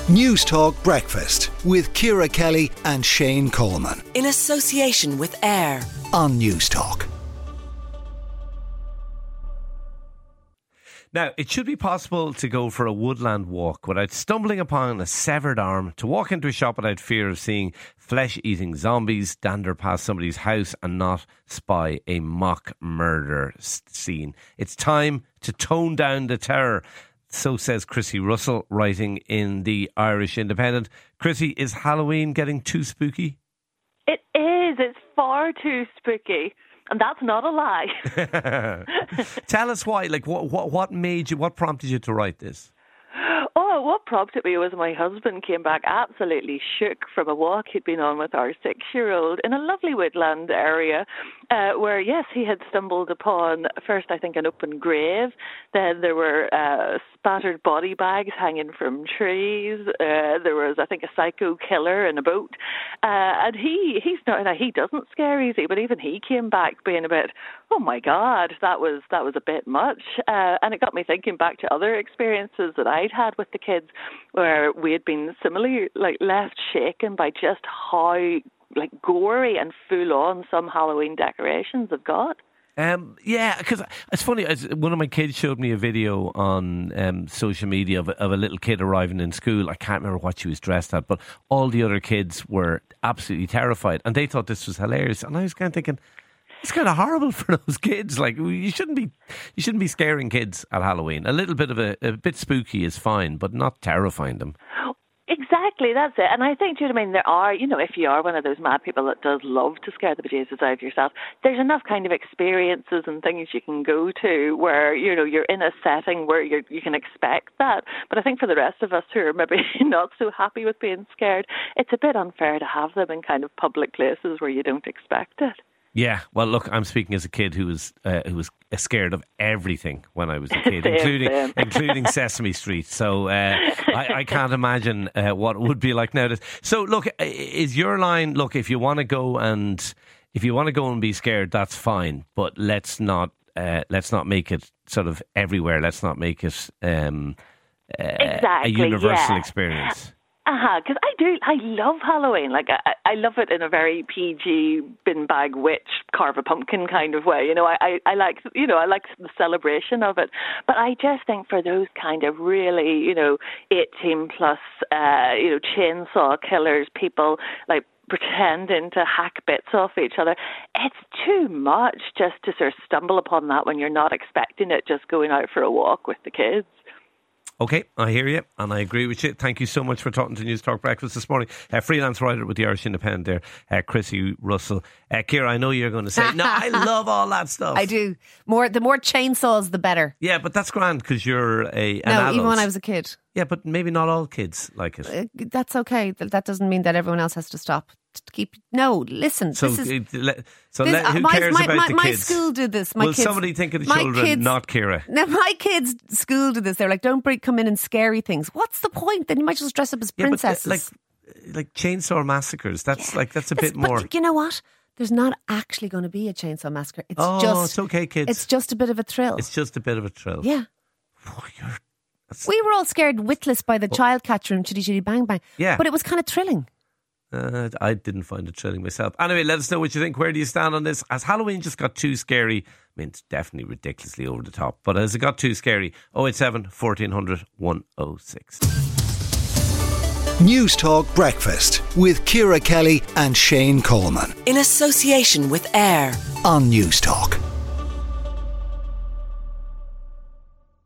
News Talk Breakfast with Ciara Kelly and Shane Coleman. In association with AIR On News Talk. Now, it should be possible to go for a woodland walk without stumbling upon a severed arm, to walk into a shop without fear of seeing flesh-eating zombies, dander past somebody's house and not spy a mock murder scene. It's time to tone down the terror. So says Chrissy Russell, writing in the Irish Independent. Chrissy, is Halloween getting too spooky? It is. It's far too spooky. And that's not a lie. Tell us why. Like, what prompted you to write this? Oh, what prompted me was my husband came back absolutely shook from a walk he'd been on with our 6-year-old in a lovely woodland area where, yes, he had stumbled upon, first, I think, an open grave. Then there were spattered body bags hanging from trees. There was, I think, a psycho killer in a boat. And he doesn't scare easy, but even he came back being a bit, oh my God, that was a bit much. And it got me thinking back to other experiences that I'd had with the kids where we had been similarly left shaken by just how gory and full on some Halloween decorations have got. Yeah, because it's funny. One of my kids showed me a video on social media of a little kid arriving in school. I can't remember what she was dressed at, but all the other kids were absolutely terrified, and they thought this was hilarious. And I was kind of thinking, it's kind of horrible for those kids. Like, you shouldn't be scaring kids at Halloween. A little bit of a bit spooky is fine, but not terrifying them. Exactly, that's it. And I think, do you know what I mean, there are, if you are one of those mad people that does love to scare the bejesus out of yourself, there's enough kind of experiences and things you can go to where, you're in a setting where you can expect that. But I think for the rest of us who are maybe not so happy with being scared, it's a bit unfair to have them in kind of public places where you don't expect it. Yeah, well, look, I'm speaking as a kid who was scared of everything when I was a kid, including Sesame Street. So I can't imagine what it would be like nowadays. So, look, is your line? Look, if you want to go and be scared, that's fine, but let's not make it sort of everywhere. Let's not make it a universal experience. Because I love Halloween. I love it in a very PG bin bag witch carve a pumpkin kind of way. I like the celebration of it. But I just think for those kind of really 18 plus chainsaw killers, people like pretending to hack bits off each other, it's too much just to sort of stumble upon that when you're not expecting it, just going out for a walk with the kids. Okay, I hear you and I agree with you. Thank you so much for talking to News Talk Breakfast this morning. Freelance writer with the Irish Independent there, Chrissy Russell. Ciara, I know you're going to say, no, I love all that stuff. I do. The more chainsaws, the better. Yeah, but that's grand because you're an no, adult. Even when I was a kid. Yeah, but maybe not all kids like it. That's okay. That doesn't mean that everyone else has to stop. Listen. So, who cares about the kids? My school did this. Will somebody think of the children, not Ciara? Now, my kids' school did this. They're like, don't come in and scary things. What's the point? Then you might just dress up as princesses. But like chainsaw massacres. That's a bit more. But you know what? There's not actually going to be a chainsaw massacre. It's okay, kids. It's just a bit of a thrill. It's just a bit of a thrill. Yeah. We were all scared witless by the child catcher and Chitty Chitty Bang Bang. Yeah. But it was kind of thrilling. I didn't find it thrilling myself. Anyway, let us know what you think. Where do you stand on this? Has Halloween just got too scary? I mean, it's definitely ridiculously over the top. But has it got too scary? 087 1400 106. News Talk Breakfast with Ciara Kelly and Shane Coleman. In association with AIR On News Talk.